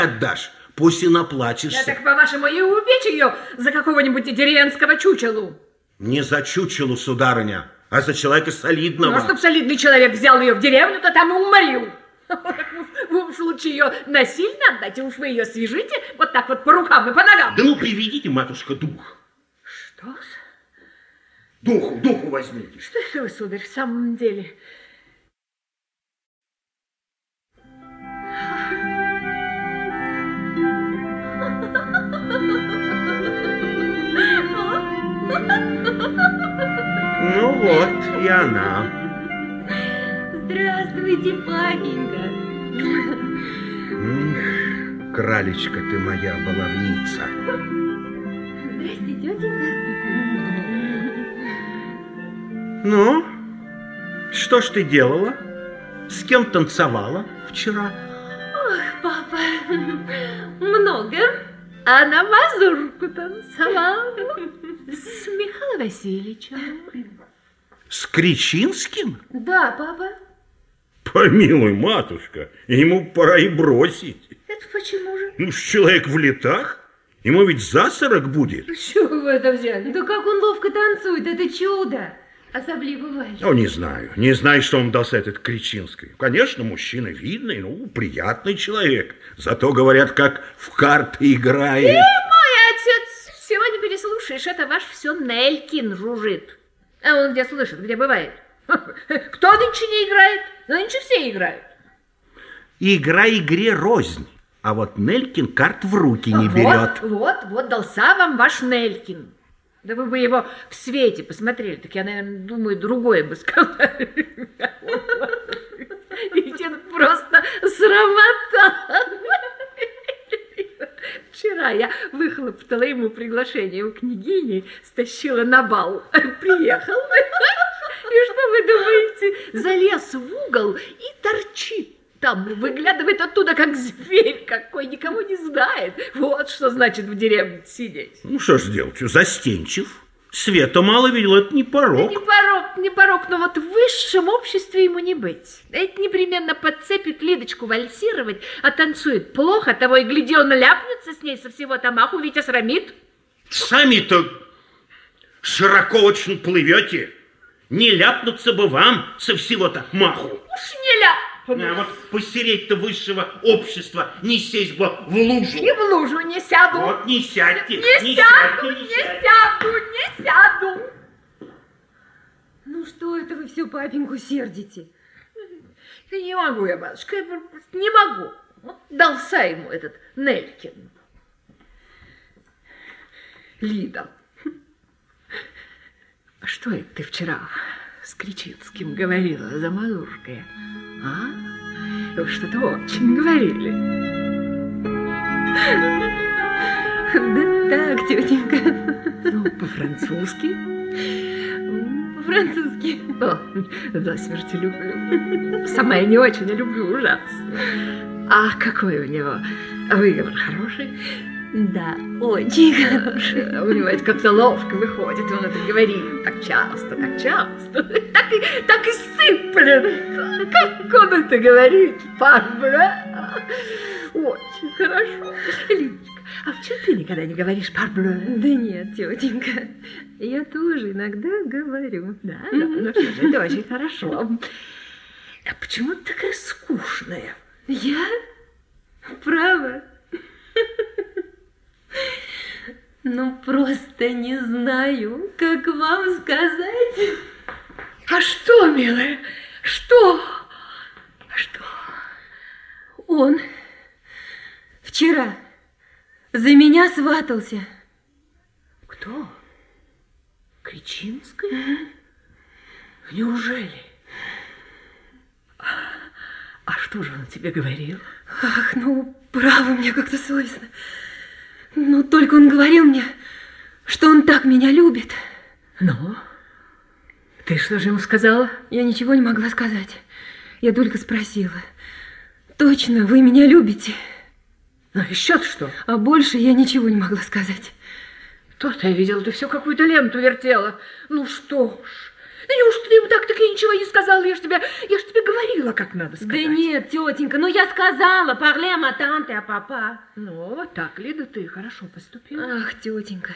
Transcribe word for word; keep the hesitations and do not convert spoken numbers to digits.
отдашь, пусть и наплачешься. Я так, по-вашему, и убить ее за какого-нибудь деревенского чучелу. Не за чучелу, сударыня, а за человека солидного. Ну, а чтоб солидный человек взял ее в деревню, то там и уморил. Вы уж лучше ее насильно отдайте, уж вы ее свяжите вот так вот по рукам и по ногам. Да ну, приведите, матушка, дух. Что? Духу, духу возьмите. Что это вы, сударь, в самом деле? Ну вот, и она. Здравствуйте, папенька. Кралечка ты моя баловница. Здрасте, тетенька. Ну, что ж ты делала? С кем танцевала вчера? Ох, папа, много. А на мазурку танцевала с Михаилом Васильевичем. С Кричинским? Да, папа. Помилуй, матушка, ему пора и бросить. Это почему же? Ну, человек в летах, ему ведь за сорок будет. С чего вы это взяли? Да как он ловко танцует, это чудо. Особливо Валя. Ну, не знаю, не знаю, что он дался этот Кричинский. Конечно, мужчина видный, ну, приятный человек. Зато, говорят, как в карты играет. И мой отец, сегодня переслушаешь, это ваш все Нелькин жужжит. А он где слышит, где бывает? Кто нынче не играет? Нынче все играют. Игра игре рознь, а вот Нелькин карт в руки не берет. Вот, вот, вот дался вам ваш Нелькин. Да вы бы его в свете посмотрели, так я, наверное, думаю, другое бы сказала. Ведь это просто срамота. Вчера я выхлопотала ему приглашение у княгини, стащила на бал. Приехал. И что вы думаете? Залез в угол и торчит. Там выглядывает оттуда, как зверь какой, никого не знает. Вот что значит в деревне сидеть. Ну, что ж делать, застенчив. Света мало видел, это не порок. Да не порок, не порок, но вот в высшем обществе ему не быть. Это непременно подцепит Лидочку вальсировать, а танцует плохо, того и гляди, он ляпнется с ней со всего-то маху, ведь осрамит. Сами-то широко очень плывете. Не ляпнуться бы вам со всего-то маху. Уж не ляп. А вот посереть-то высшего общества не сесть бы в лужу. И в лужу не сяду. Вот не сядьте. Не, не сяду, сядьте, не, не сяду, не сяду. Ну что это вы все папеньку сердите? Да не могу я, батюшка, я просто не могу. Вот дался ему этот Нелькин. Лида, что это ты вчера с Кричинским говорила за мазуркой? А? Вы что-то очень говорили. Да так, тетенька. Ну, по-французски? По-французски. О, до смерти люблю. Сама я не очень, я люблю ужасно. А какой у него выговор хороший? Да, очень хороший. У него это как-то ловко выходит, он это говорит так часто, так часто, так и, так и сыплет. Как он это говорит, парбле? Очень хорошо. Лидочка, а почему ты никогда не говоришь парбле? Да нет, тетенька, я тоже иногда говорю. Да, да, ну что же, это очень хорошо. А почему ты такая скучная? Я? Право? Ну, просто не знаю, как вам сказать. А что, милая, что? Что? Он вчера за меня сватался. Кто? Кричинская? Mm-hmm. Неужели? А, а что же он тебе говорил? Ах, ну, право, мне как-то совестно. Но только он говорил мне, что он так меня любит. Ну, ты что же ему сказала? Я ничего не могла сказать. Я только спросила: точно вы меня любите? Ну, еще-то что? А больше я ничего не могла сказать. То-то я видела, ты все какую-то ленту вертела. Ну что ж, Да неужто ты ему так-таки ничего не сказала? Я ж тебе, я ж тебе говорила, как надо сказать. Да нет, тетенька, ну я сказала, parler à ma tante et à papa. Ну, вот так ли, да ты хорошо поступила. Ах, тетенька,